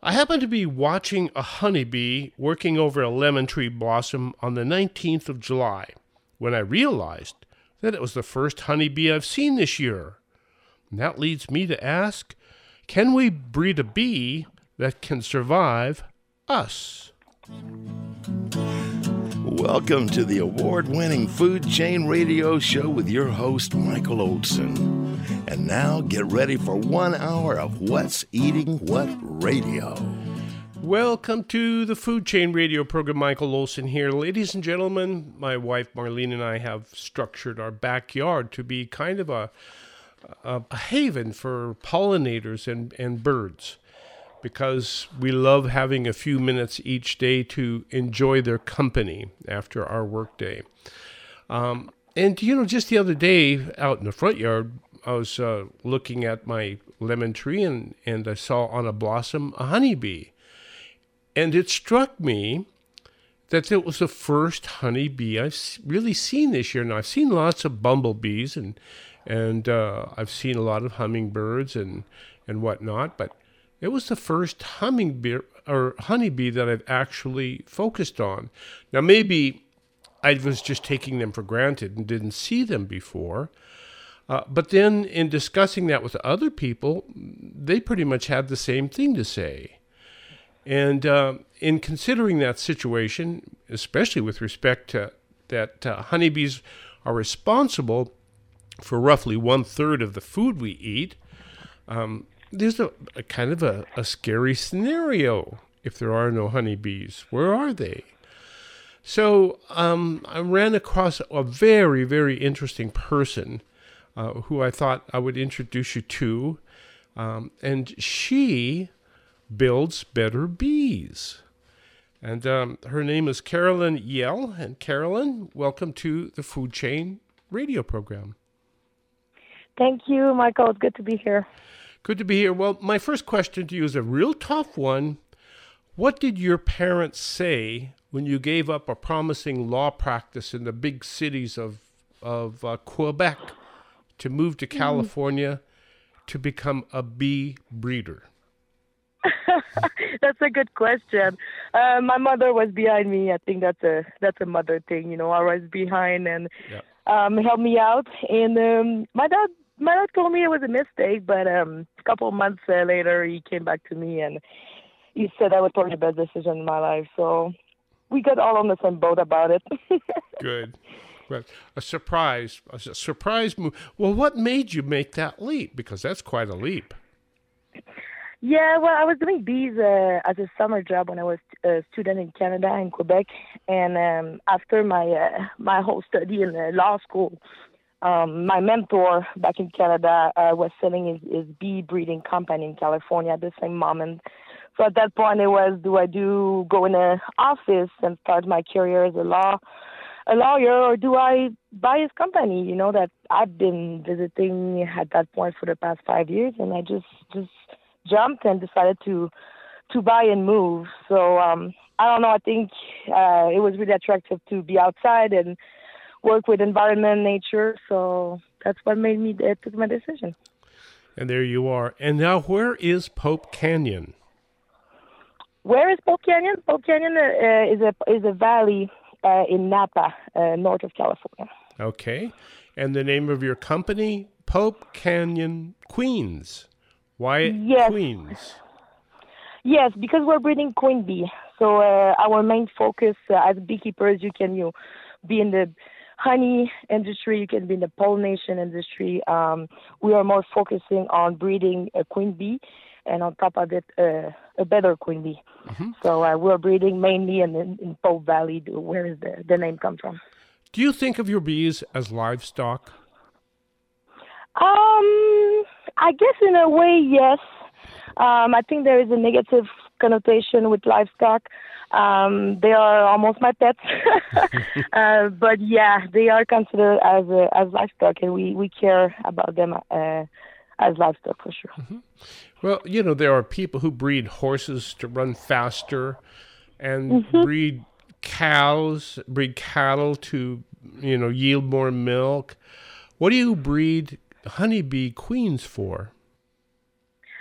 I happened to be watching a honeybee working over a lemon tree blossom on the 19th of July when I realized that it was the first honeybee I've seen this year. And that leads me to ask, can we breed a bee that can survive us? Welcome to the award-winning Food Chain Radio Show with your host, Michael Olson. And now get ready for 1 hour of What's Eating What Radio. Welcome to the Food Chain Radio program. Michael Olson here. Ladies and gentlemen, my wife Marlene and I have structured our backyard to be kind of a haven for pollinators and birds, because we love having a few minutes each day to enjoy their company after our work day. And, just the other day out in the front yard, I was looking at my lemon tree and I saw on a blossom a honeybee. And it struck me that it was the first honeybee I've really seen this year. Now, I've seen lots of bumblebees and I've seen a lot of hummingbirds and whatnot, but it was the first honeybee that I've actually focused on. Now, maybe I was just taking them for granted and didn't see them before. But then in discussing that with other people, they pretty much had the same thing to say. And in considering that situation, especially with respect to that honeybees are responsible for roughly 1/3 of the food we eat, there's a kind of a scary scenario if there are no honeybees. Where are they? So I ran across a very, very interesting person who I thought I would introduce you to. And she builds better bees. And her name is Carolyn Yell. And Carolyn, welcome to the Food Chain Radio program. Thank you, Michael. It's good to be here. Good to be here. Well, my first question to you is a real tough one. What did your parents say when you gave up a promising law practice in the big cities of Quebec to move to California to become a bee breeder? That's a good question. My mother was behind me. I think that's a mother thing, I was behind and helped me out. And my dad told me it was a mistake, but a couple of months later, he came back to me and he said that was probably the best decision in my life. So we got all on the same boat about it. Good. Well, a surprise move. Well, what made you make that leap? Because that's quite a leap. Yeah, well, I was doing bees as a summer job when I was a student in Canada, in Quebec. And after my whole study in law school, my mentor back in Canada was selling his bee breeding company in California at the same moment. So at that point, it was, do I go in an office and start my career as a lawyer, or do I buy his company, that I've been visiting at that point for the past 5 years, and I just jumped and decided to buy and move. So I don't know, I think it was really attractive to be outside and work with environment, nature, so that's what made me took my decision. And there you are. And now, where is Pope Canyon? Where is Pope Canyon? Pope Canyon is a valley in Napa, north of California. Okay. And the name of your company? Pope Canyon Queens. Why Queens? Yes, because we're breeding queen bee. So our main focus as beekeepers, you can be in the honey industry, you can be in the pollination industry. We are more focusing on breeding a queen bee, and on top of it, a better queen bee. Mm-hmm. So we're breeding mainly in Pope Valley, where is the name come from. Do you think of your bees as livestock? I guess in a way, yes. I think there is a negative connotation with livestock. They are almost my pets. But yeah, they are considered as livestock, and we care about them as livestock for sure. Mm-hmm. Well, there are people who breed horses to run faster and breed cattle to, yield more milk. What do you breed honeybee queens for?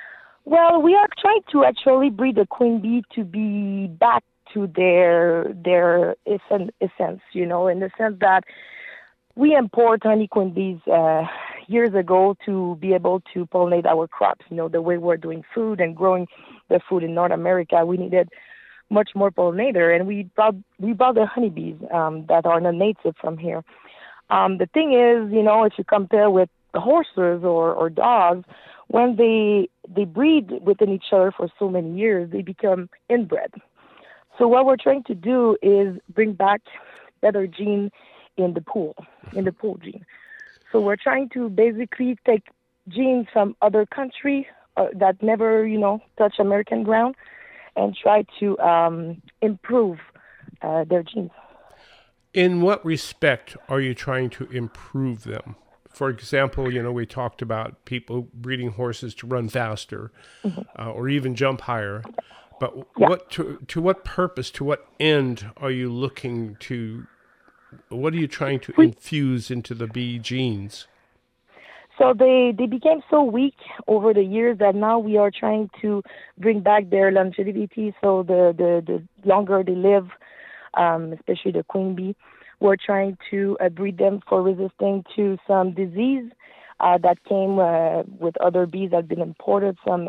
Well, we are trying to actually breed the queen bee to be back to their essence, in the sense that we import honey queen bees years ago to be able to pollinate our crops. The way we're doing food and growing the food in North America, we needed much more pollinator, and we brought the honeybees that are not native from here. The thing is, if you compare with the horses or dogs, when they breed within each other for so many years, they become inbred. So what we're trying to do is bring back better gene in the pool gene. So we're trying to basically take genes from other country that never, touch American ground, and try to improve their genes. In what respect are you trying to improve them? For example, we talked about people breeding horses to run faster, or even jump higher. But what to what purpose, to what end are you looking to? What are you trying to infuse into the bee genes? So they became so weak over the years that now we are trying to bring back their longevity. So the longer they live, especially the queen bee, we're trying to breed them for resisting to some disease that came with other bees that have been imported, some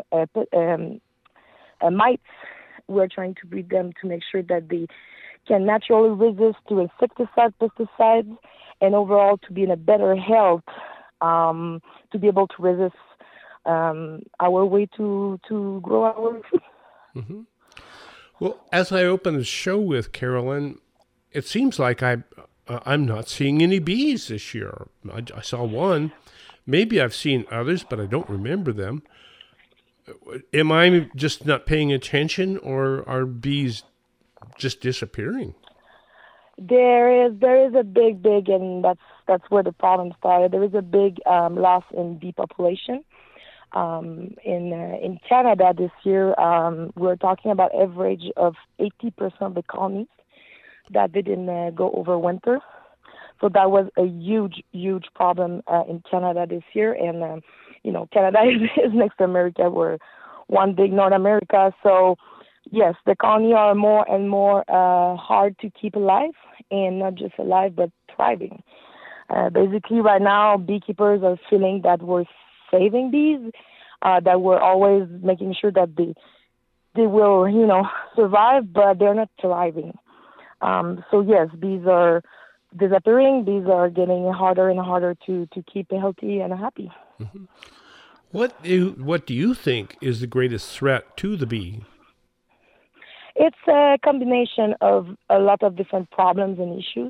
mites. We're trying to breed them to make sure that they can naturally resist to insecticides, pesticides, and overall to be in a better health, to be able to resist our way to grow our food. Mm-hmm. Well, as I open the show with Carolyn, it seems like I'm not seeing any bees this year. I saw one. Maybe I've seen others, but I don't remember them. Am I just not paying attention, or are bees just disappearing? There is a big, and that's where the problem started. There is a big loss in bee population. In Canada this year, we're talking about average of 80% of the colonies that didn't go over winter. So that was a huge, huge problem in Canada this year. And, Canada is next to America. We're one big North America. So, yes, the colonies are more and more hard to keep alive, and not just alive, but thriving. Basically, right now, beekeepers are feeling that we're saving bees, that we're always making sure that they will, survive, but they're not thriving. So yes, bees are disappearing. Bees are getting harder and harder to keep healthy and happy. Mm-hmm. What do you think is the greatest threat to the bee? It's a combination of a lot of different problems and issues.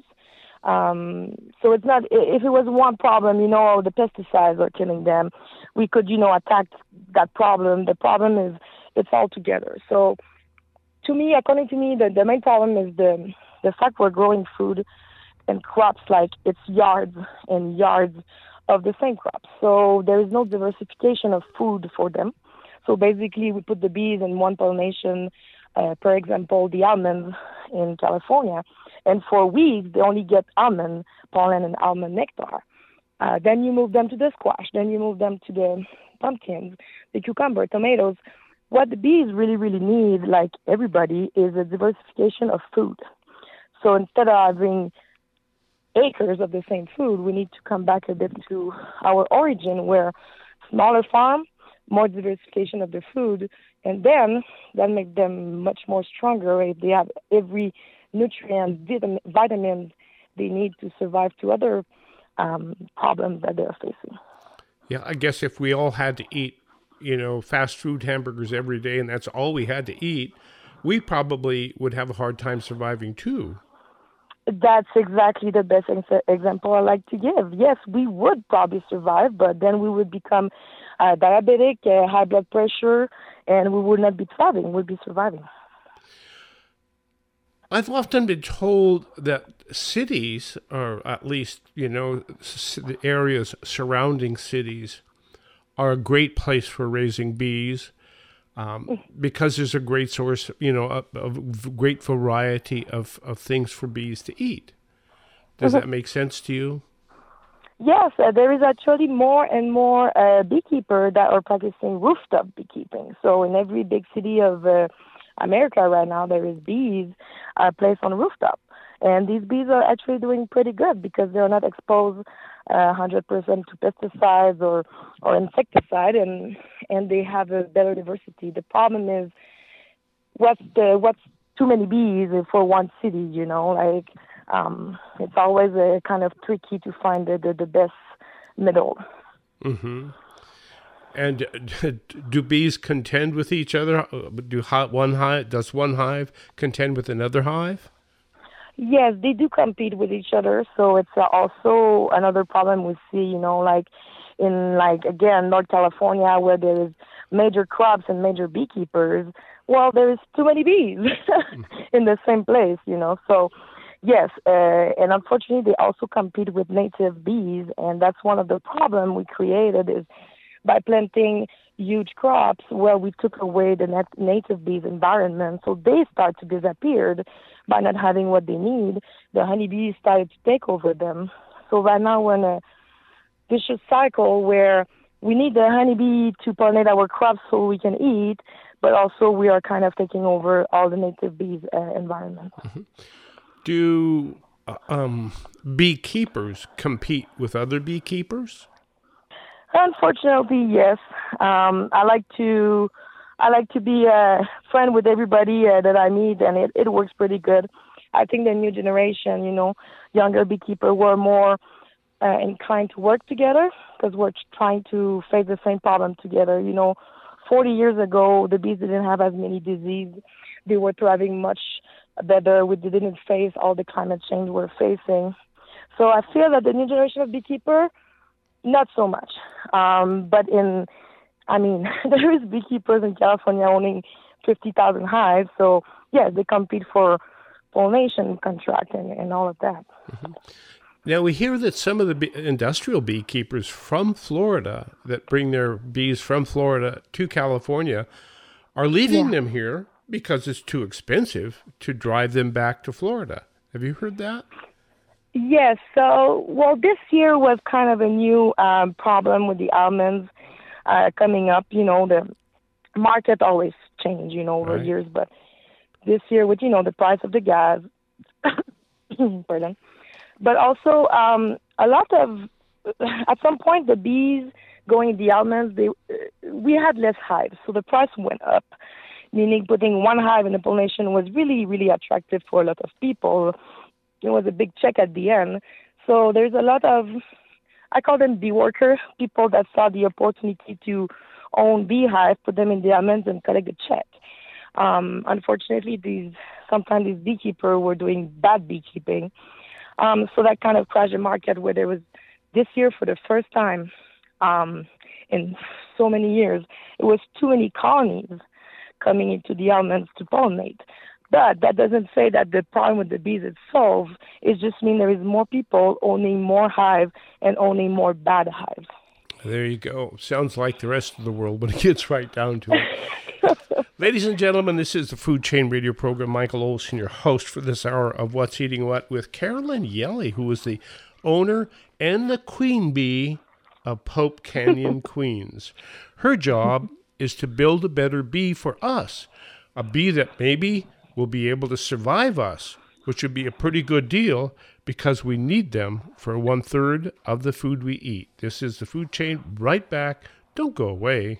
So it's not, if it was one problem, the pesticides are killing them, we could, attack that problem. The problem is it's all together. So according to me, the main problem is the fact we're growing food and crops like it's yards and yards of the same crops. So there is no diversification of food for them. So basically we put the bees in one pollination, for example, the almonds in California. And for weeds, they only get almond pollen and almond nectar. Then you move them to the squash. Then you move them to the pumpkins, the cucumber, tomatoes. What the bees really, really need, like everybody, is a diversification of food. So instead of having acres of the same food, we need to come back a bit to our origin, where smaller farm, more diversification of the food, and then that makes them much more stronger if they have every nutrient, vitamins they need to survive to other problems that they're facing. Yeah, I guess if we all had to eat, fast food hamburgers every day, and that's all we had to eat, we probably would have a hard time surviving too. That's exactly the best example I like to give. Yes, we would probably survive, but then we would become diabetic, high blood pressure, and we would not be thriving, we'd be surviving. I've often been told that cities, or at least, the areas surrounding cities, are a great place for raising bees, because there's a great source, of great variety of things for bees to eat. Does that make sense to you? Yes, there is actually more and more beekeepers that are practicing rooftop beekeeping. So in every big city of America right now, there is bees placed on rooftop, and these bees are actually doing pretty good because they're not exposed 100% to pesticides or insecticide, and they have a better diversity. The problem is what's too many bees for one city, like it's always kind of tricky to find the best middle. Hmm. And do bees contend with each other? Does one hive contend with another hive? Yes, they do compete with each other, so it's also another problem we see, like in like again North California where there is major crops and major beekeepers. Well, there is too many bees in the same place, So yes, and unfortunately they also compete with native bees, and that's one of the problem we created is by planting huge crops where we took away the native bees environment, so they start to disappear by not having what they need. The honeybees started to take over them. So right now we're in a vicious cycle where we need the honeybee to pollinate our crops so we can eat, but also we are kind of taking over all the native bees environment. Do beekeepers compete with other beekeepers? Unfortunately, yes. I like to be a friend with everybody that I meet, and it works pretty good. I think the new generation, younger beekeeper, were more inclined to work together because we're trying to face the same problem together. 40 years ago, the bees didn't have as many diseases. They were thriving much better. We didn't face all the climate change we're facing. So I feel that the new generation of beekeeper, not so much. There is beekeepers in California owning 50,000 hives. So, yeah, they compete for pollination contract and all of that. Now, we hear that some of the industrial beekeepers from Florida that bring their bees from Florida to California are leaving Yeah. them here because it's too expensive to drive them back to Florida. Have you heard that? Yes. So, well, this year was kind of a new problem with the almonds coming up. The market always change, over Right. years. But this year, with the price of the gas, pardon. But also, a lot of at some point the bees going the almonds, we had less hives, so the price went up. Meaning, putting one hive in the pollination was really, really attractive for a lot of people. It was a big check at the end. So there's a lot of, I call them bee worker, people that saw the opportunity to own beehive, put them in the almonds and collect the check. Unfortunately, sometimes these beekeepers were doing bad beekeeping. So that kind of crashed the market where there was, this year for the first time in so many years, it was too many colonies coming into the almonds to pollinate. But that doesn't say that the problem with the bees is solved. It just means there is more people owning more hives and owning more bad hives. There you go. Sounds like the rest of the world when it gets right down to it. Ladies and gentlemen, this is the Food Chain Radio program. Michael Olson, your host for this hour of What's Eating What, with Carolyn Yelly, who is the owner and the queen bee of Pope Canyon, Queens. Her job is to build a better bee for us, a bee that maybe will be able to survive us, which would be a pretty good deal because we need them for 1/3 of the food we eat. This is the Food Chain. Right back. Don't go away.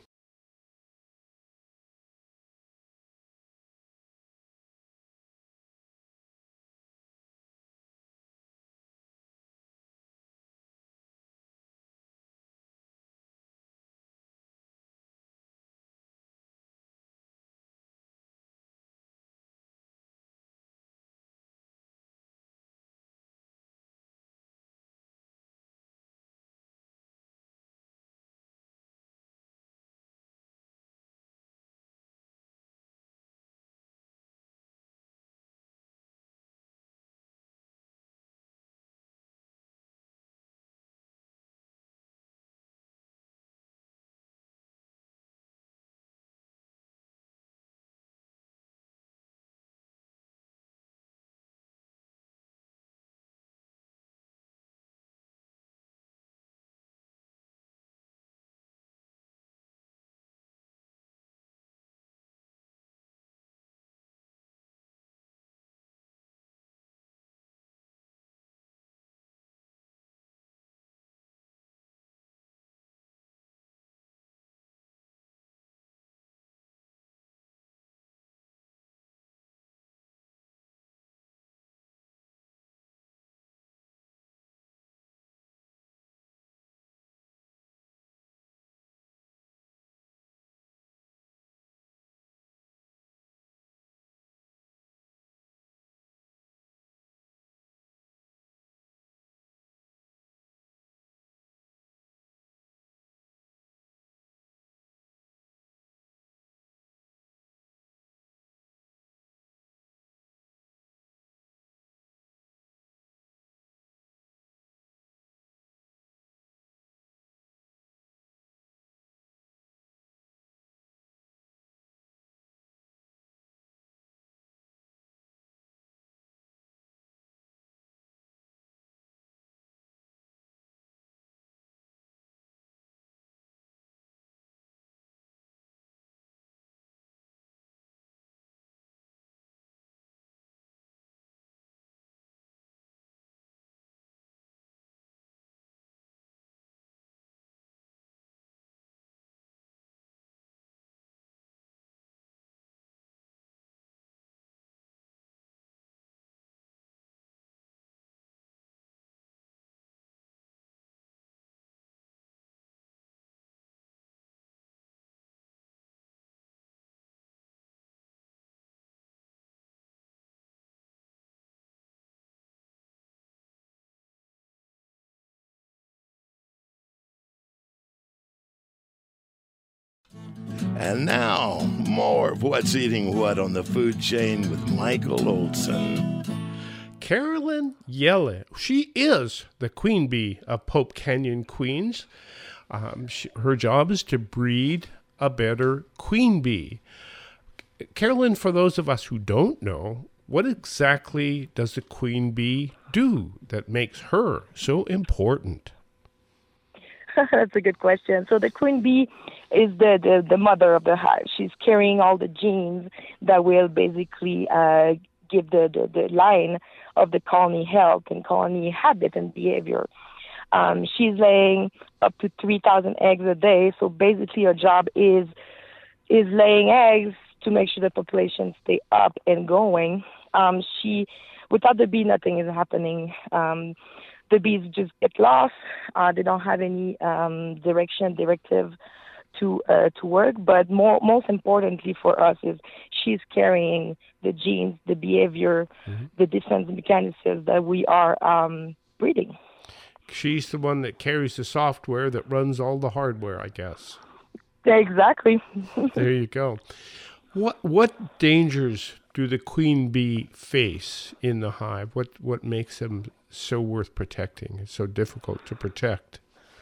And now, more of What's Eating What on the Food Chain with Michael Olson. Carolyn Yelle, she is the queen bee of Pope Canyon, Queens. Her job is to breed a better queen bee. Carolyn, for those of us who don't know, what exactly does the queen bee do that makes her so important? That's a good question. So the queen bee is the mother of the hive. She's carrying all the genes that will basically give the line of the colony health and colony habit and behavior. She's laying up to 3,000 eggs a day. So basically her job is laying eggs to make sure the population stay up and going. Without the bee, nothing is happening. The bees just get lost. They don't have any directive to work. But most importantly for us is she's carrying the genes, the behavior, the defense mechanisms that we are breeding. She's the one that carries the software that runs all the hardware, I guess. Exactly. There you go. What dangers do the queen bee face in the hive? What makes them so worth protecting? It's so difficult to protect.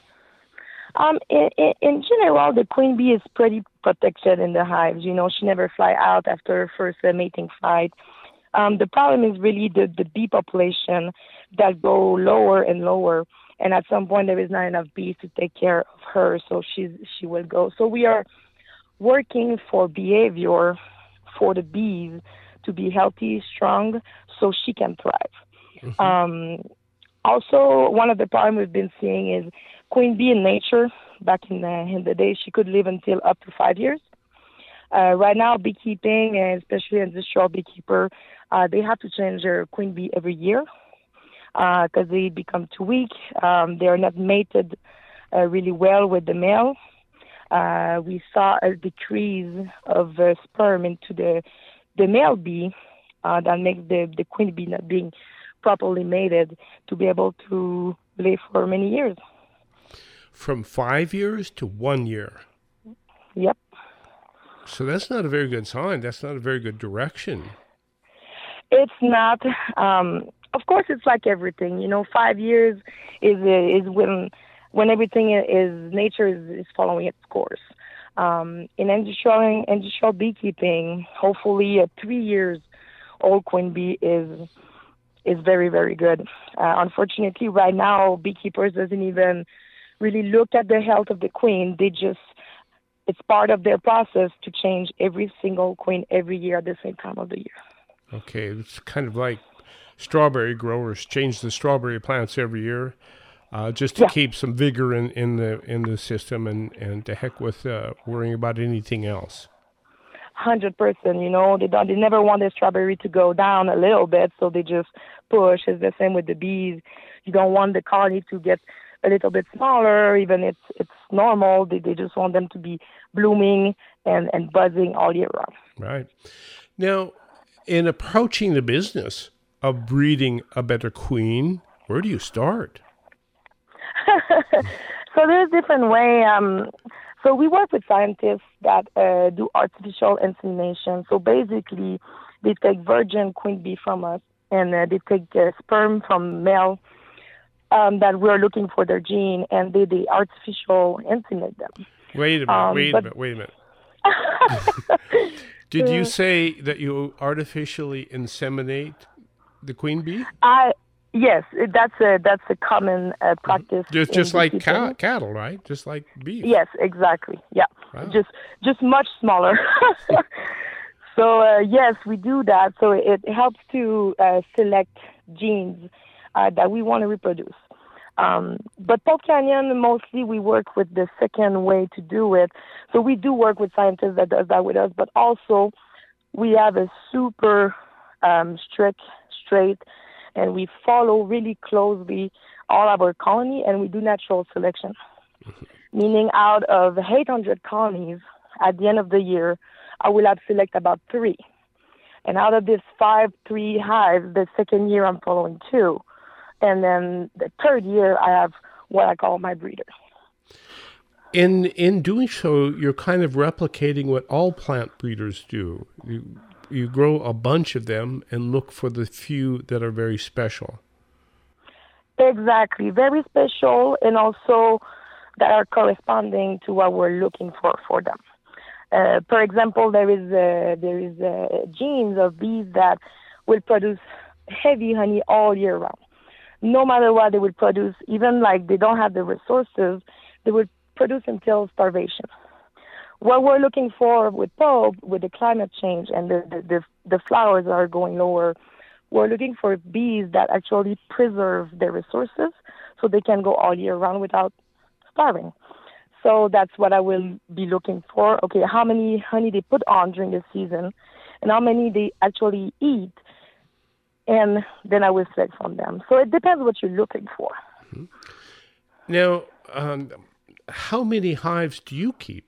In general, the queen bee is pretty protected in the hives. You know, she never fly out after her first mating flight. The problem is really the bee population that go lower and lower, and at some point there is not enough bees to take care of her, so she will go. So we are working for behavior for the bees to be healthy, strong, so she can thrive. Also, one of the problems we've been seeing is queen bee in nature. Back in the day, she could live until up to 5 years. Right now, beekeeping, and especially industrial beekeeper, they have to change their queen bee every year because they become too weak. They are not mated really well with the male. We saw a decrease of sperm into the male bee that makes the queen bee not being properly mated to be able to live for many years. From 5 years to 1 year. Yep. So that's not a very good sign. That's not a very good direction. It's not. Of course, it's like everything. You know, 5 years is when everything nature is following its course. In industrial beekeeping, hopefully a 3 years old queen bee is very, very good. Unfortunately, right now, beekeepers doesn't even really look at the health of the queen. It's part of their process to change every single queen every year at the same time of the year. Okay, it's kind of like strawberry growers change the strawberry plants every year, just to keep some vigor in the system, and to heck with worrying about anything else. 100%. You know, they never want the strawberry to go down a little bit, so they just push. It's the same with the bees. You don't want the colony to get a little bit smaller, even if it's normal. They just want them to be blooming and buzzing all year round. Right. Now, in approaching the business of breeding a better queen, where do you start? So there's different way. So we work with scientists that do artificial insemination. So basically, they take virgin queen bee from us, and they take sperm from male that we're looking for their gene, and they artificial inseminate them. Wait a minute. Did you say that you artificially inseminate the queen bee? Yes, that's a common practice. Just like cattle, right? Just like beef. Yes, exactly. Yeah, wow. just much smaller. So yes, we do that. So it helps to select genes that we want to reproduce. But Pope Canyon, mostly we work with the second way to do it. So we do work with scientists that does that with us, but also we have a super straight, and we follow really closely all of our colony, and we do natural selection. Meaning out of 800 colonies, at the end of the year, I will have select about 3. And out of this 3 hives, the second year I'm following 2. And then the third year, I have what I call my breeder. In doing so, you're kind of replicating what all plant breeders do. You grow a bunch of them and look for the few that are very special. Exactly, very special, and also that are corresponding to what we're looking for them. For example, there is genes of bees that will produce heavy honey all year round. No matter what, they will produce, even like they don't have the resources, they will produce until starvation. What we're looking for with Pope, with the climate change and the flowers are going lower, we're looking for bees that actually preserve their resources so they can go all year round without starving. So that's what I will be looking for. Okay, how many honey they put on during the season and how many they actually eat, and then I will select from them. So it depends what you're looking for. Mm-hmm. Now, how many hives do you keep?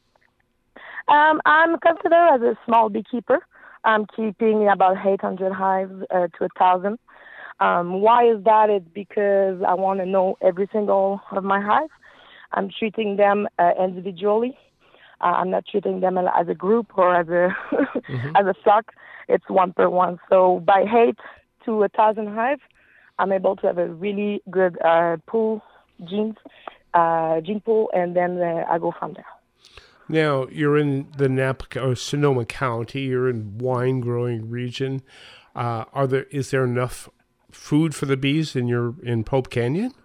I'm considered as a small beekeeper. I'm keeping about 800 hives to 1,000. Why is that? It's because I want to know every single of my hives. I'm treating them individually. I'm not treating them as a group or as a as a flock. It's one per one. So by 8 to 1,000 hives, I'm able to have a really good gene pool, and then I go from there. Now, you're in the Napa or Sonoma County. You're in wine growing region. Is there enough food for the bees in Pope Canyon?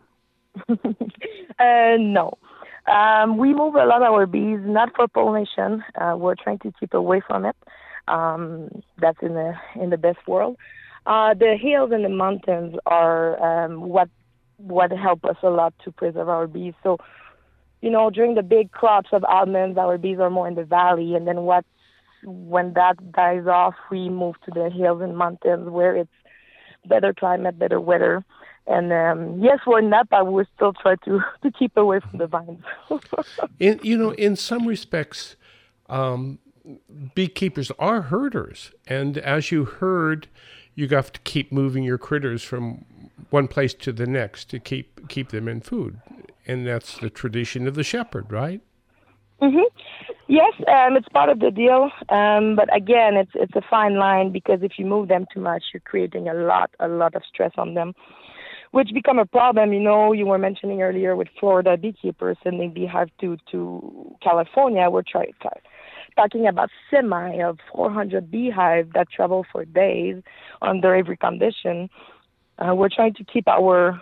No. We move a lot of our bees, not for pollination. We're trying to keep away from it. That's in the best world. The hills and the mountains are what help us a lot to preserve our bees. So, during the big crops of almonds, our bees are more in the valley, and then when that dies off, we move to the hills and mountains where it's better climate, better weather. And yes, we're not, but we still try to keep away from the vines. In some respects, beekeepers are herders, and as you herd, you have to keep moving your critters from one place to the next to keep them in food, and that's the tradition of the shepherd, right? Mm-hmm. Yes, it's part of the deal, but again, it's a fine line, because if you move them too much, you're creating a lot of stress on them, which become a problem. You were mentioning earlier with Florida beekeepers sending beehive to California. We're talking about semi of 400 beehives that travel for days under every condition. We're trying to keep our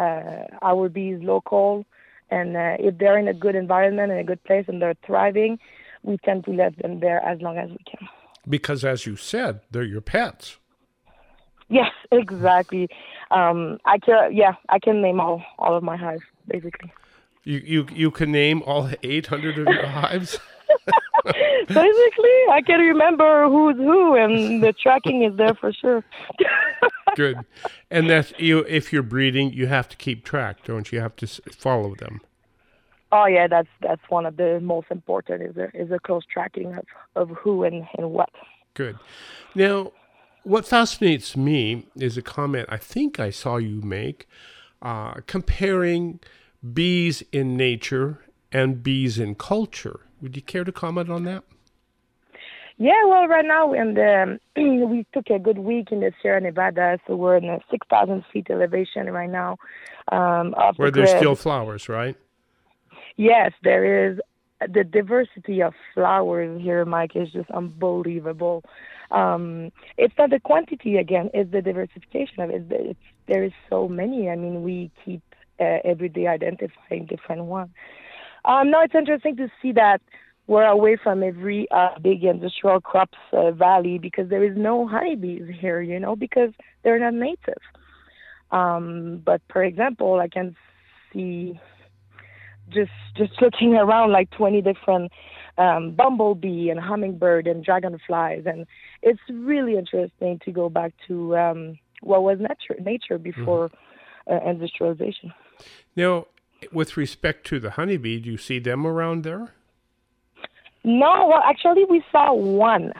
bees local, and if they're in a good environment and a good place and they're thriving, we tend to let them there as long as we can. Because, as you said, they're your pets. Yes, exactly. I can name all of my hives, basically. You can name all 800 of your hives? Basically, I can remember who's who, and the tracking is there for sure. Good. And that's if you're breeding, you have to keep track, don't you? You have to follow them. Oh yeah, that's one of the most important is a close tracking of who and what. Good. Now, what fascinates me is a comment I think I saw you make, comparing bees in nature and bees in culture. Would you care to comment on that? Yeah, well, right now we took a good week in the Sierra Nevada, so we're in a 6,000 feet elevation right now. Where there's still flowers, right? Yes, there is. The diversity of flowers here, Mike, is just unbelievable. It's not the quantity, again, it's the diversification of it. There is so many. I mean, we keep every day identifying different ones. No, it's interesting to see that we're away from every big industrial crops valley, because there is no honeybees here, because they're not native. But, for example, I can see just looking around like 20 different bumblebee and hummingbird and dragonflies, and it's really interesting to go back to what was nature before industrialization. Now, with respect to the honeybee, do you see them around there? No, well, actually, we saw one.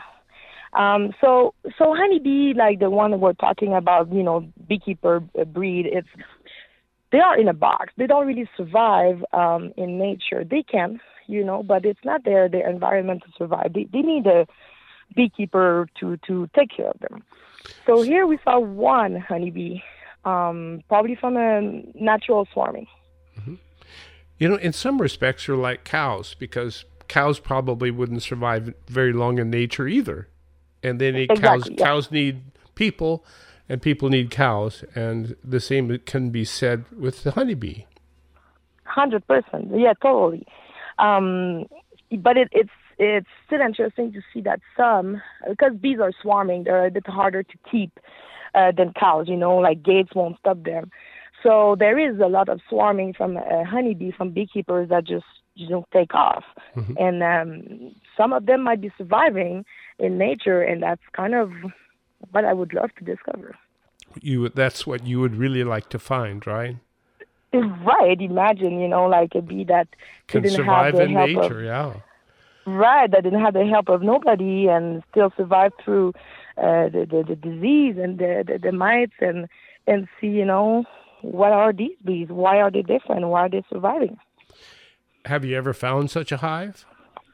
So honeybee, like the one we're talking about, beekeeper breed, they are in a box. They don't really survive in nature. They can, but it's not their environment to survive. They need a beekeeper to take care of them. So here we saw one honeybee, probably from a natural swarming. Mm-hmm. In some respects, you're like cows, because cows probably wouldn't survive very long in nature either. And they need Exactly, cows. Yeah. Cows need people, and people need cows. And the same can be said with the honeybee. 100%. Yeah, totally. But it's still interesting to see that some, because bees are swarming, they're a bit harder to keep than cows, like gates won't stop them. So there is a lot of swarming from honeybee, from beekeepers that just take off. Mm-hmm. And some of them might be surviving in nature, and that's kind of what I would love to discover. That's what you would really like to find, right? Right. Imagine, like a bee that can didn't survive have the in help nature, yeah. Right, that didn't have the help of nobody and still survive through the disease and the mites and see, what are these bees? Why are they different? Why are they surviving? Have you ever found such a hive?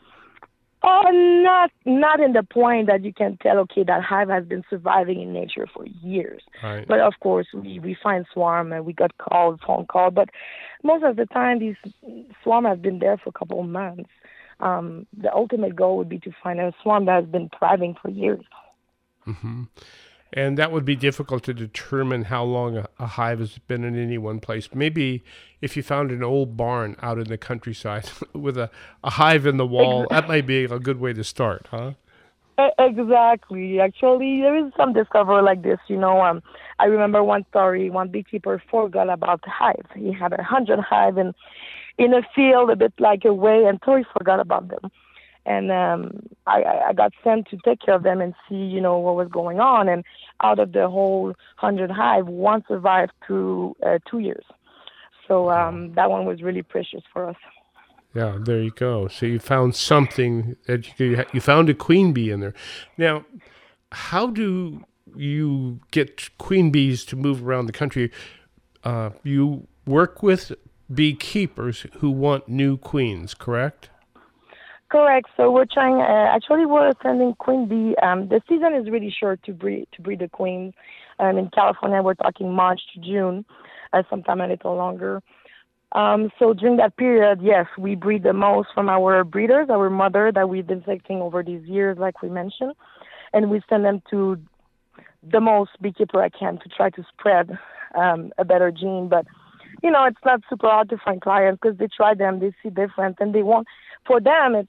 Oh, not in the point that you can tell, okay, that hive has been surviving in nature for years. Right. But of course, we find swarm and we got phone call. But most of the time, these swarm has been there for a couple of months. The ultimate goal would be to find a swarm that has been thriving for years. Mm-hmm. And that would be difficult to determine how long a hive has been in any one place. Maybe if you found an old barn out in the countryside with a hive in the wall, that might be a good way to start, huh? Exactly. Actually, there is some discovery like this. I remember one story. One beekeeper forgot about the hive. He had 100 hives in a field, a bit like away, and so he forgot about them. And I got sent to take care of them and see, what was going on. And out of the whole 100 hive, one survived through 2 years. So that one was really precious for us. Yeah, there you go. So you found something that you found a queen bee in there. Now, how do you get queen bees to move around the country? You work with beekeepers who want new queens, correct? Correct. So we're trying. Actually, we're sending queen bee. The season is really short to breed the queens. In California, we're talking March to June, sometime a little longer. So during that period, yes, we breed the most from our breeders, our mother that we've been selecting over these years, like we mentioned, and we send them to the most beekeeper I can to try to spread a better gene. But it's not super hard to find clients because they try them, they see different, and they want. For them,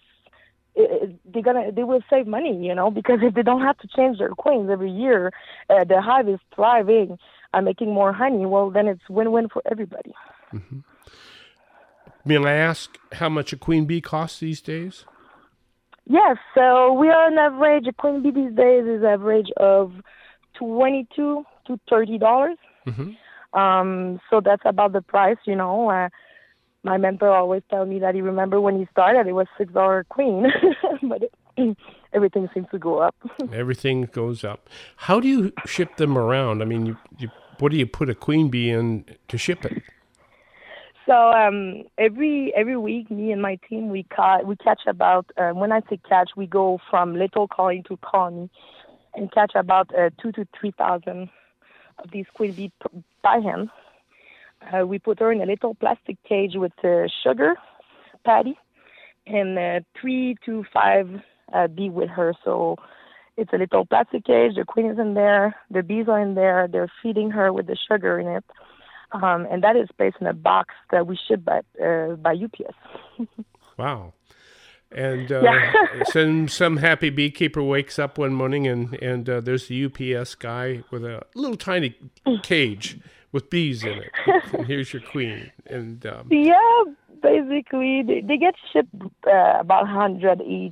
they will save money, because if they don't have to change their queens every year, the hive is thriving and making more honey. Well, then it's win-win for everybody. Mm-hmm. May I ask how much a queen bee costs these days? Yes, so we are on average. A queen bee these days is average of $22 to $30. Mm-hmm. So that's about the price, My mentor always tells me that he remember when he started, it was $6 queen, but everything seems to go up. Everything goes up. How do you ship them around? I mean, what do you put a queen bee in to ship it? So every week, me and my team, we catch about, when I say catch, we go from little colony to colony and catch about 2,000 to 3,000 of these queen bees by hand. We put her in a little plastic cage with sugar, patty, and 3 to 5 bees with her. So it's a little plastic cage. The queen is in there. The bees are in there. They're feeding her with the sugar in it. And that is placed in a box that we ship by UPS. Wow. And some happy beekeeper wakes up one morning and there's the UPS guy with a little tiny cage with bees in it. And here's your queen. And yeah, basically they get shipped about 100 each,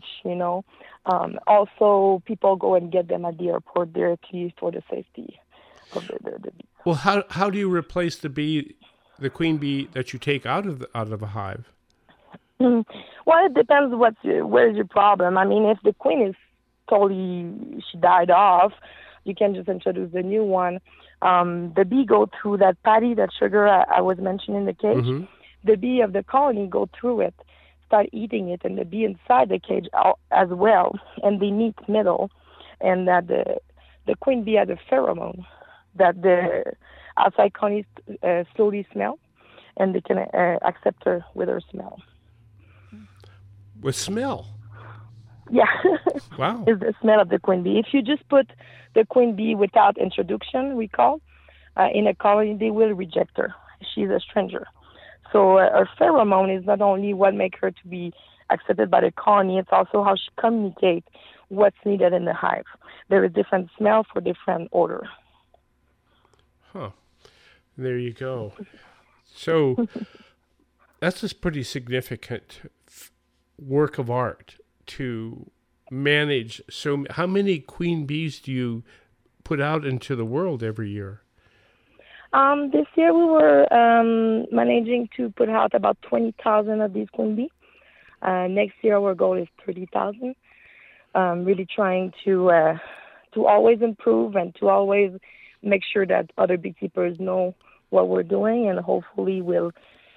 Also, people go and get them at the airport directly for the safety of the bees. Well, how do you replace the queen bee that you take out of a hive? Well, it depends where's your problem. I mean, if the queen is totally, she died off, you can just introduce the new one. The bee go through that patty, that sugar I was mentioning in the cage. Mm-hmm. The bee of the colony go through it, start eating it, and the bee inside the cage as well, and they meet middle, and that the queen bee has a pheromone that the outside colonies slowly smell, and they can accept her with her smell. With smell? Yeah. Wow. Is the smell of the queen bee. If you just put the queen bee without introduction, we call, in a colony, they will reject her. She's a stranger. So her pheromone is not only what makes her to be accepted by the colony, it's also how she communicates what's needed in the hive. There is different smell for different order. Huh. There you go. So that's a pretty significant work of art to manage. So how many queen bees do you put out into the world every year? This year we were managing to put out about 20,000 of these queen bees. Next year our goal is 30,000. Really trying to always improve and to always make sure that other beekeepers know what we're doing, and hopefully will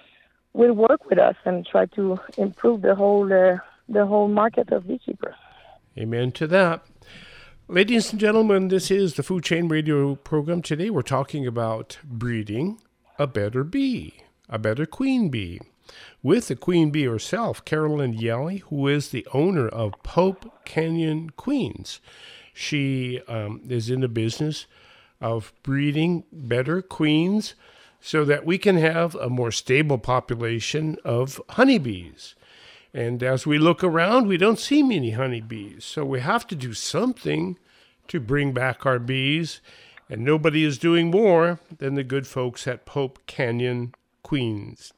work with us and try to improve the whole market of beekeepers. Amen to that. Ladies and gentlemen, this is the Food Chain Radio program. Today we're talking about breeding a better bee, a better queen bee, with the queen bee herself, Carolyn Yelly, who is the owner of Pope Canyon Queens. She is in the business of breeding better queens so that we can have a more stable population of honeybees. And as we look around, we don't see many honeybees. So we have to do something to bring back our bees. And nobody is doing more than the good folks at Pope Canyon Queens.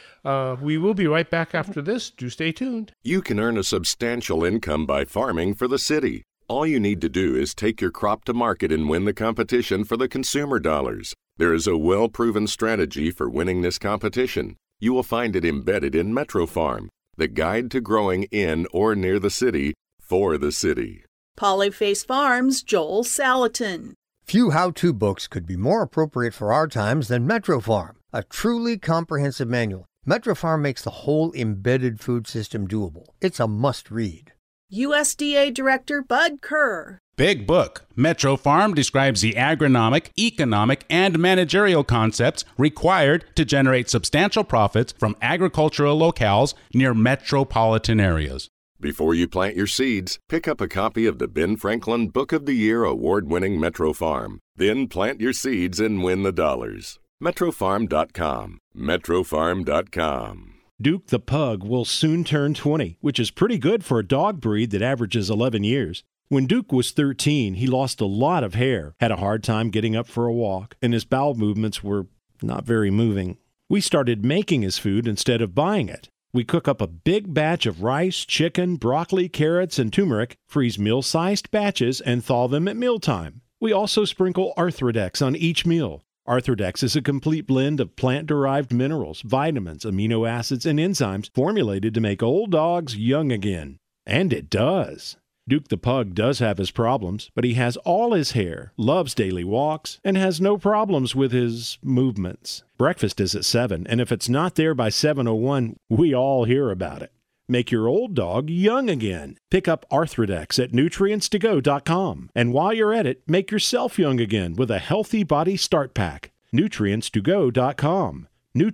We will be right back after this. Do stay tuned. You can earn a substantial income by farming for the city. All you need to do is take your crop to market and win the competition for the consumer dollars. There is a well-proven strategy for winning this competition. You will find it embedded in Metro Farm, the guide to growing in or near the city for the city. Polyface Farms' Joel Salatin. Few how-to books could be more appropriate for our times than Metro Farm, a truly comprehensive manual. Metro Farm makes the whole embedded food system doable. It's a must-read. USDA Director Bud Kerr. Big book. Metro Farm describes the agronomic, economic, and managerial concepts required to generate substantial profits from agricultural locales near metropolitan areas. Before you plant your seeds, pick up a copy of the Ben Franklin Book of the Year award-winning Metro Farm. Then plant your seeds and win the dollars. MetroFarm.com. MetroFarm.com. Duke the Pug will soon turn 20, which is pretty good for a dog breed that averages 11 years. When Duke was 13, he lost a lot of hair, had a hard time getting up for a walk, and his bowel movements were not very moving. We started making his food instead of buying it. We cook up a big batch of rice, chicken, broccoli, carrots, and turmeric, freeze meal-sized batches, and thaw them at mealtime. We also sprinkle Arthrodex on each meal. Arthrodex is a complete blend of plant-derived minerals, vitamins, amino acids, and enzymes formulated to make old dogs young again. And it does. Duke the Pug does have his problems, but he has all his hair, loves daily walks, and has no problems with his movements. Breakfast is at 7, and if it's not there by 7:01, we all hear about it. Make your old dog young again. Pick up Arthrodex at nutrients2go.com. And while you're at it, make yourself young again with a Healthy Body Start Pack. nutrients2go.com.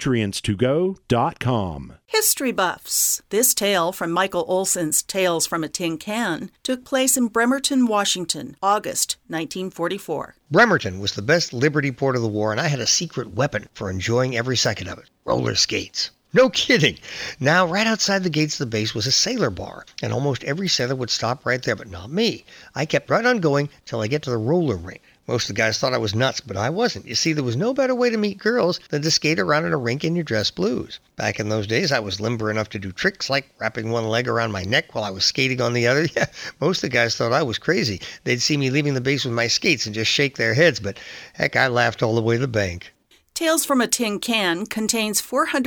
nutrients2go.com. History buffs. This tale from Michael Olson's Tales from a Tin Can took place in Bremerton, Washington, August 1944. Bremerton was the best liberty port of the war, and I had a secret weapon for enjoying every second of it: roller skates. No kidding. Now, right outside the gates of the base was a sailor bar, and almost every sailor would stop right there, but not me. I kept right on going till I get to the roller rink. Most of the guys thought I was nuts, but I wasn't. You see, there was no better way to meet girls than to skate around in a rink in your dress blues. Back in those days, I was limber enough to do tricks like wrapping one leg around my neck while I was skating on the other. Yeah, most of the guys thought I was crazy. They'd see me leaving the base with my skates and just shake their heads, but heck, I laughed all the way to the bank. Tales from a Tin Can contains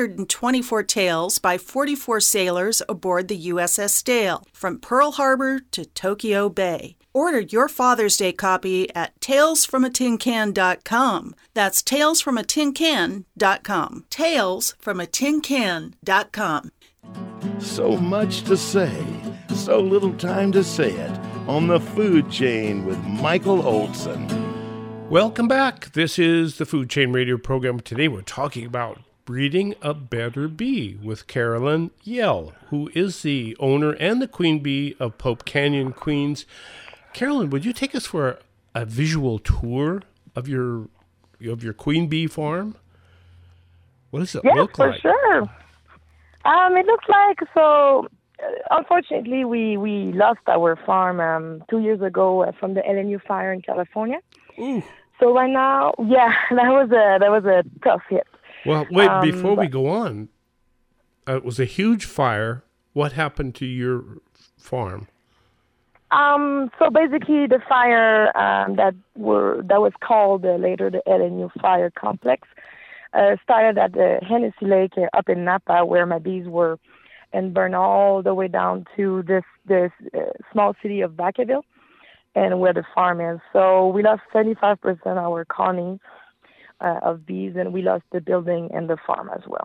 424 tales by 44 sailors aboard the USS Dale, from Pearl Harbor to Tokyo Bay. Order your Father's Day copy at talesfromatincan.com. That's talesfromatincan.com. talesfromatincan.com. So much to say, so little time to say it on the Food Chain with Michael Olson. Welcome back. This is the Food Chain Radio program. Today we're talking about breeding a better bee with Carolyn Yell, who is the owner and the queen bee of Pope Canyon, Queens. Carolyn, would you take us for a visual tour of your queen bee farm? What does it look like? Yeah, for sure. It looks like, so unfortunately we lost our farm 2 years ago from the LNU fire in California. Ooh. So right now, yeah, that was a tough hit. Well, wait, before we go on, it was a huge fire. What happened to your farm? So basically, the fire that was called later the LNU Fire Complex started at the Hennessy Lake up in Napa, where my bees were, and burned all the way down to this small city of Vacaville, and where the farm is. So we lost 75% of our colony of bees, and we lost the building and the farm as well.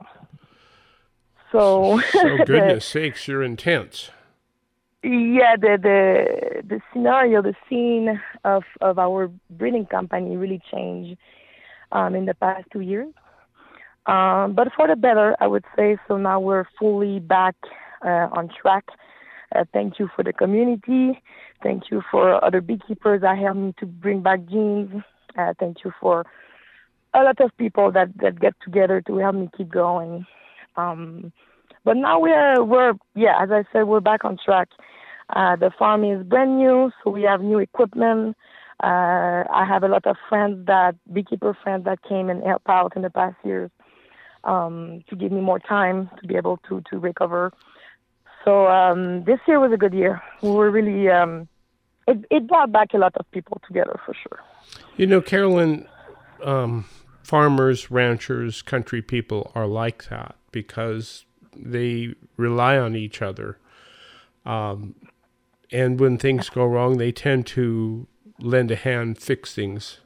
So goodness sakes, you're intense. Yeah, the scenario, the scene of our breeding company really changed in the past 2 years. But for the better, I would say. So now we're fully back on track. Thank you for the community. Thank you for other beekeepers that helped me to bring back genes. Thank you for a lot of people that get together to help me keep going. But now we're as I said, we're back on track. The farm is brand new, so we have new equipment. I have a lot of beekeeper friends that came and helped out in the past years to give me more time to be able to recover. So this year was a good year. We were really, it brought back a lot of people together for sure. You know, Carolyn, farmers, ranchers, country people are like that because they rely on each other. And when things go wrong, they tend to lend a hand, fix things.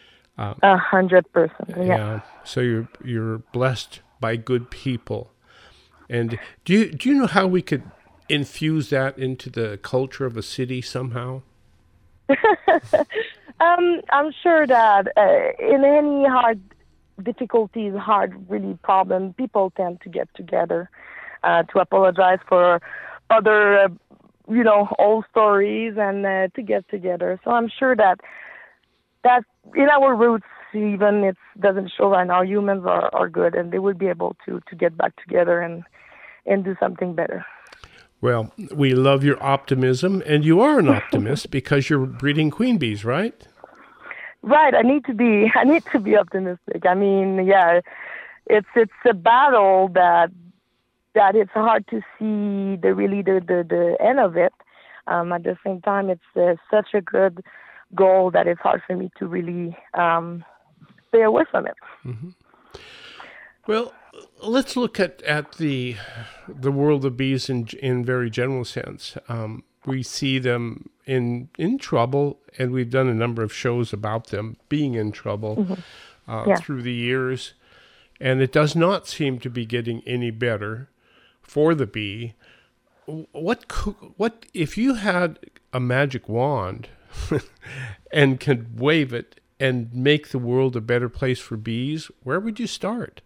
100%. Yeah. So you're blessed by good people. And do you know how we could infuse that into the culture of a city somehow? I'm sure that in any really problem, people tend to get together to apologize for other, old stories and to get together. So I'm sure that in our roots, even it doesn't show right now, humans are good, and they would be able to get back together and do something better. Well, we love your optimism, and you are an optimist because you're breeding queen bees, right? Right. I need to be optimistic. I mean, yeah, it's a battle that it's hard to see the end of it. At the same time, it's such a good goal that it's hard for me to really stay away from it. Mm-hmm. Well, let's look at the world of bees in very general sense. We see them in trouble, and we've done a number of shows about them being in trouble through the years, and it does not seem to be getting any better for the bee. What if you had a magic wand and could wave it and make the world a better place for bees? Where would you start?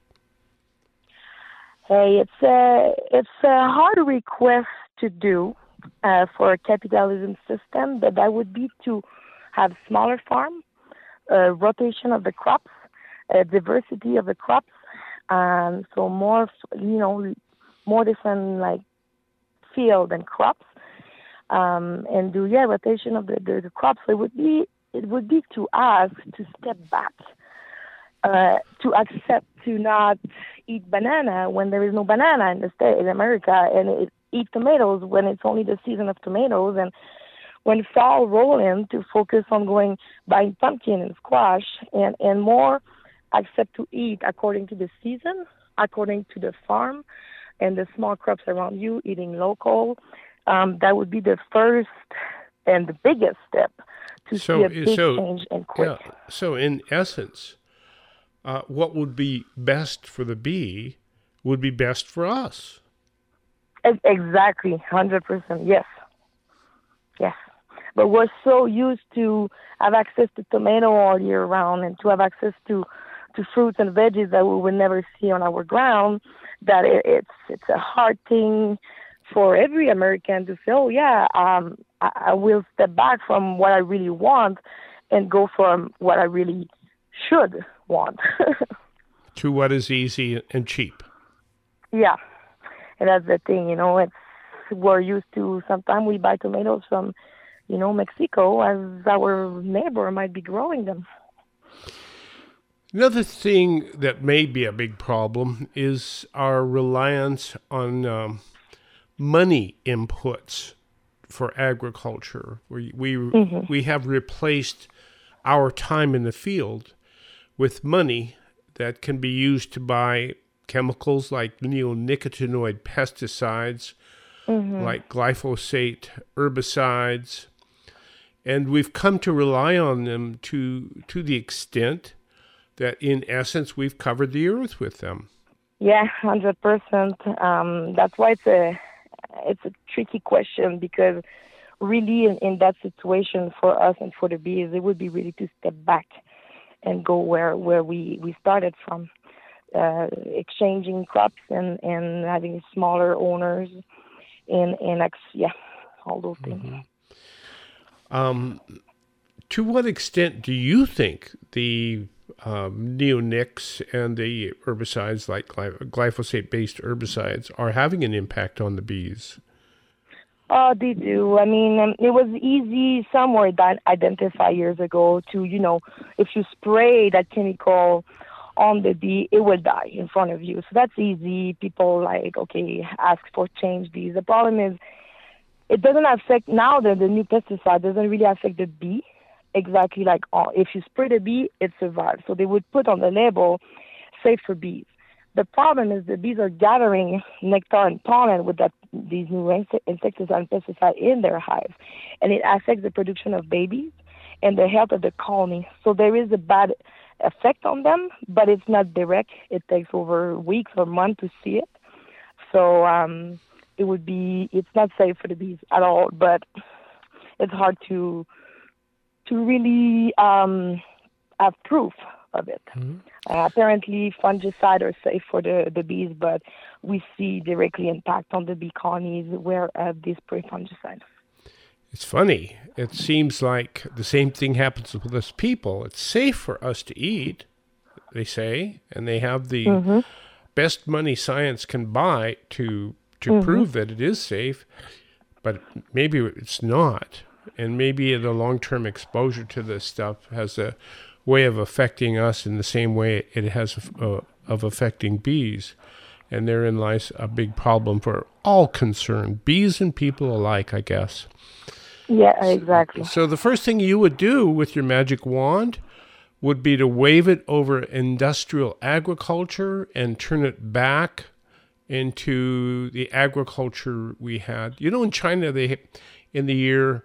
Hey, it's a hard request to do for a capitalism system, but that would be to have smaller farm, rotation of the crops, diversity of the crops, so more different like field and crops, and do rotation of the crops. So it would be to ask to step back, to accept to not eat banana when there is no banana in the state in America, and eat tomatoes when it's only the season of tomatoes, and when fall roll in, to focus on buying pumpkin and squash, and more accept to eat according to the season, according to the farm and the small crops around you, eating local. That would be the first and the biggest step to see a big change and quick. Yeah. So in essence, what would be best for the bee would be best for us. Exactly, 100%. Yes. But we're so used to have access to tomato all year round and to have access to fruits and veggies that we would never see on our ground, that it's a hard thing for every American to say, oh yeah, I will step back from what I really want and go for what I really should want. To what is easy and cheap. Yeah, and that's the thing, we're used to, sometimes we buy tomatoes from, Mexico, as our neighbor might be growing them. Another thing that may be a big problem is our reliance on money inputs for agriculture. We have replaced our time in the field with money that can be used to buy chemicals like neonicotinoid pesticides, like glyphosate herbicides, and we've come to rely on them to the extent that, in essence, we've covered the earth with them. Yeah, 100%. That's why it's a tricky question, because really in that situation for us and for the bees, it would be really to step back and go where we started from, exchanging crops and having smaller owners and all those things. To what extent do you think the neonics and the herbicides like glyphosate-based herbicides are having an impact on the bees? Oh, they do. I mean, it was easy somewhere that identify years ago to, if you spray that chemical on the bee, it will die in front of you. So that's easy. People ask for change bees. The problem is it doesn't affect, now the new pesticide doesn't really affect the bee exactly like if you spray the bee, it survives. So they would put on the label, safe for bees. The problem is the bees are gathering nectar and pollen with these new insecticide and pesticide in their hives, and it affects the production of babies and the health of the colony. So there is a bad effect on them, but it's not direct. It takes over weeks or months to see it. So it's not safe for the bees at all, but it's hard to really have proof of it. Apparently, fungicide are safe for the bees, but we see directly impact on the bee colonies where they spray fungicide. It's funny. It seems like the same thing happens with us people. It's safe for us to eat, they say, and they have the best money science can buy to prove that it is safe, but maybe it's not. And maybe the long-term exposure to this stuff has a way of affecting us in the same way it has of affecting bees. And therein lies a big problem for all concerned, bees and people alike, I guess. Yeah, exactly. So the first thing you would do with your magic wand would be to wave it over industrial agriculture and turn it back into the agriculture we had. In China, in the year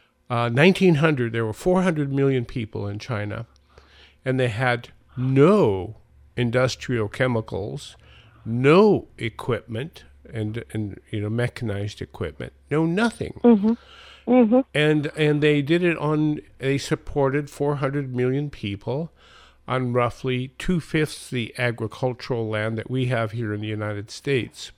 1900, there were 400 million people in China, and they had no industrial chemicals, no equipment, and mechanized equipment, nothing. And they did it they supported 400 million people on roughly 2/5 the agricultural land that we have here in the United States.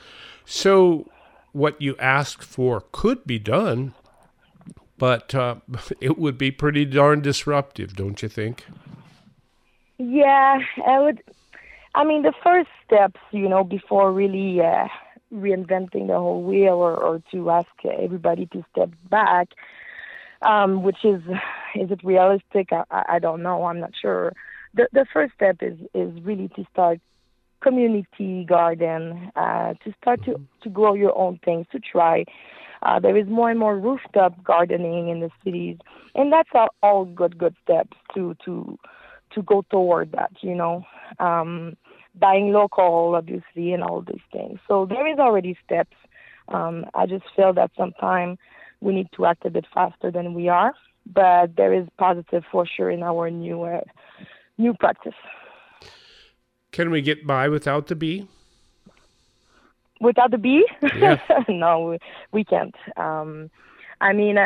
So what you asked for could be done, but it would be pretty darn disruptive, don't you think? Yeah, I would. I mean, the first steps, before really reinventing the whole wheel or to ask everybody to step back, which is it realistic? I don't know. I'm not sure. The first step is really to start community garden, to start to grow your own things, to try. There is more and more rooftop gardening in the cities, and that's all good steps to go toward that, buying local, obviously, and all these things. So there is already steps. I just feel that sometimes we need to act a bit faster than we are. But there is positive for sure in our new practice. Can we get by without the bee? Without the bee? Yeah. No, we can't. I mean,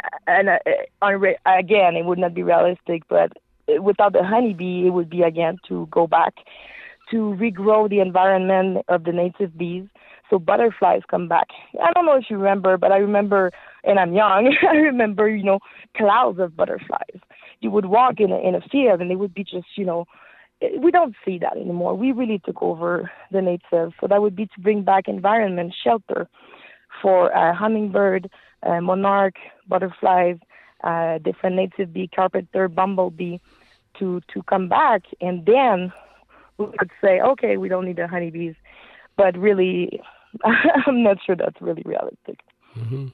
again, it would not be realistic, but without the honeybee, it would be, again, to go back to regrow the environment of the native bees. So butterflies come back. I don't know if you remember, but I remember, and I'm young, I remember, clouds of butterflies. You would walk in a field and they would be just, we don't see that anymore. We really took over the natives. So that would be to bring back environment, shelter for hummingbird, monarch, butterflies, different native bee, carpenter, bumblebee to come back. And then we would say, okay, we don't need the honeybees. But really, I'm not sure that's really realistic. Mm-hmm.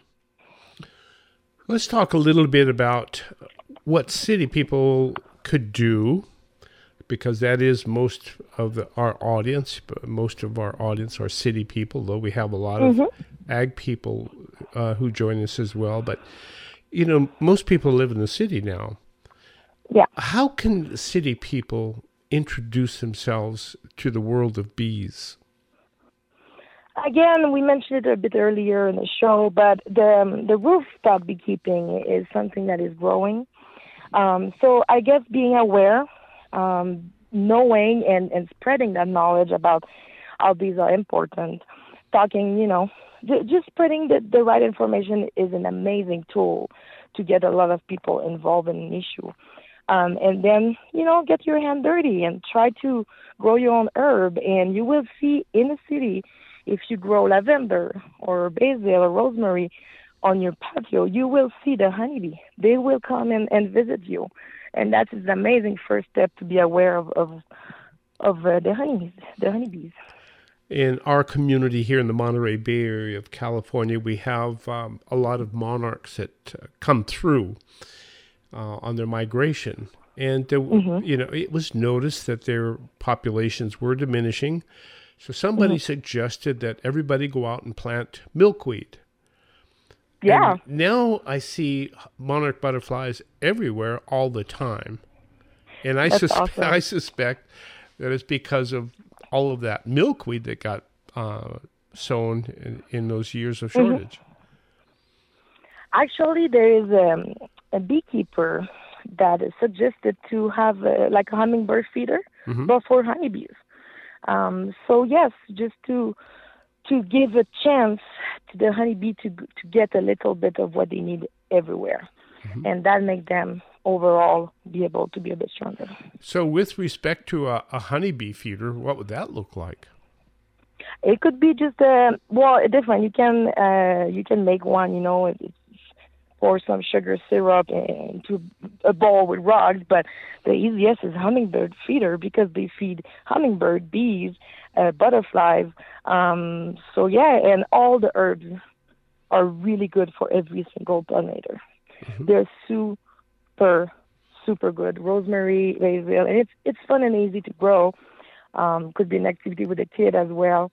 Let's talk a little bit about what city people could do, because that is most of our audience. But most of our audience are city people, though we have a lot of ag people who join us as well. But, most people live in the city now. Yeah. How can city people introduce themselves to the world of bees? Again, we mentioned it a bit earlier in the show, but the rooftop beekeeping is something that is growing. So I guess being aware, knowing and spreading that knowledge about how bees are important, talking, just spreading the right information is an amazing tool to get a lot of people involved in an issue. And then, get your hand dirty and try to grow your own herb. And you will see in the city, if you grow lavender or basil or rosemary on your patio, you will see the honeybee. They will come and visit you. And that is an amazing first step to be aware of the honeybees. In our community here in the Monterey Bay Area of California, we have a lot of monarchs that come through on their migration. And, it was noticed that their populations were diminishing. So somebody suggested that everybody go out and plant milkweed. Yeah. And now I see monarch butterflies everywhere all the time. And I suspect that it's because of all of that milkweed that got sown in those years of shortage. Actually, there is a beekeeper that is suggested to have like a hummingbird feeder, but for honeybees. So yes, just to give a chance to the honeybee to get a little bit of what they need everywhere, and that make them overall be able to be a bit stronger. So with respect to a honeybee feeder, what would that look like? It could be just different. You can make one. Pour some sugar syrup into a bowl with rocks, but the easiest is hummingbird feeder because they feed hummingbird, bees, butterflies. And all the herbs are really good for every single pollinator. They're super, super good. Rosemary, basil, and it's fun and easy to grow. Could be an activity with a kid as well.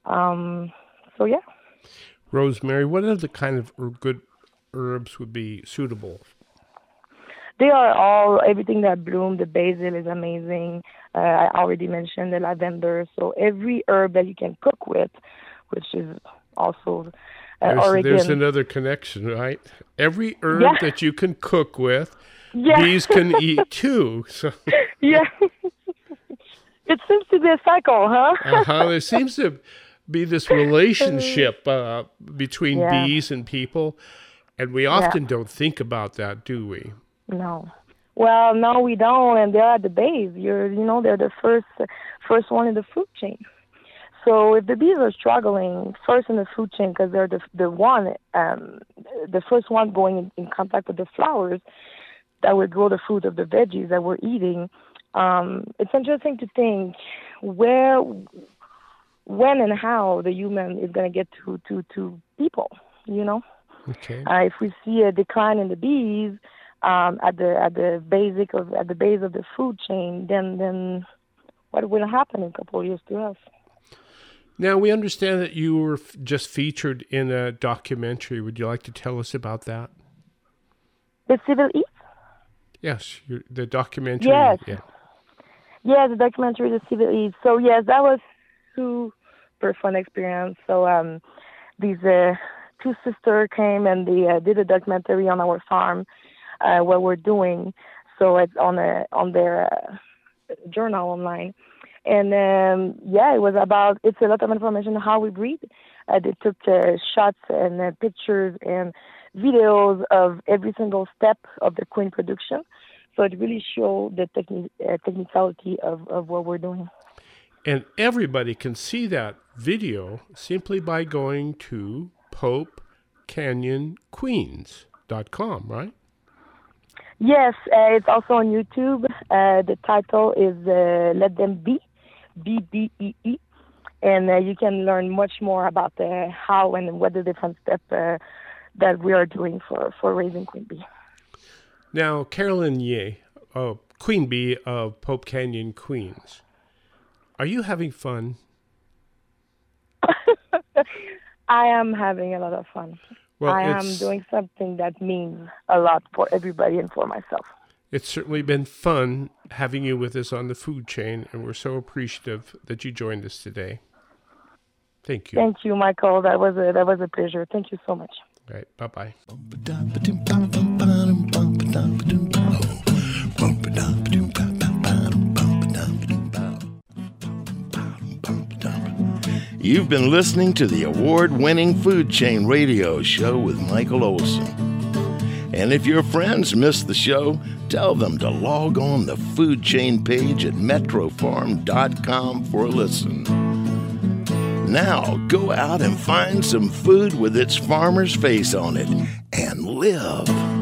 Rosemary, what other kind of good herbs would be suitable? They are all, everything that bloom. The basil is amazing. I already mentioned the lavender. So every herb that you can cook with, which is also oregano. There's another connection, right? Every herb that you can cook with, bees can eat too. So. Yeah. It seems to be a cycle, huh? There seems to be this relationship between bees and people. And we often don't think about that, do we? No. Well, no, we don't. And they're at the base. They're the first one in the food chain. So if the bees are struggling first in the food chain because they're the first one going in contact with the flowers that will grow the fruit of the veggies that we're eating, it's interesting to think when and how the human is going to get to people, Okay. If we see a decline in the bees at the base of the food chain, then what will happen in a couple of years to us? Now, we understand that you were just featured in a documentary. Would you like to tell us about that? The Civil Eats? Yes, the documentary. Yes. Yeah. Yeah, the documentary, The Civil Eats. So, yes, that was super fun experience. So, these two sisters came and they did a documentary on our farm, what we're doing. So it's on their journal online. And it's a lot of information on how we breed. They took shots and pictures and videos of every single step of the queen production. So it really showed the technicality of what we're doing. And everybody can see that video simply by going to PopeCanyonQueens.com, right? Yes, it's also on YouTube. The title is Let Them Be, B-B-E-E. And you can learn much more about how and what the different steps that we are doing for raising queen bee. Now, Carolyn Ye, Queen Bee of Pope Canyon Queens, are you having fun? I am having a lot of fun. Well, I am doing something that means a lot for everybody and for myself. It's certainly been fun having you with us on the food chain, and we're so appreciative that you joined us today. Thank you. Thank you, Michael. That was a pleasure. Thank you so much. All right. Bye-bye. You've been listening to the award-winning Food Chain Radio Show with Michael Olson. And if your friends missed the show, tell them to log on the Food Chain page at metrofarm.com for a listen. Now, go out and find some food with its farmer's face on it and live.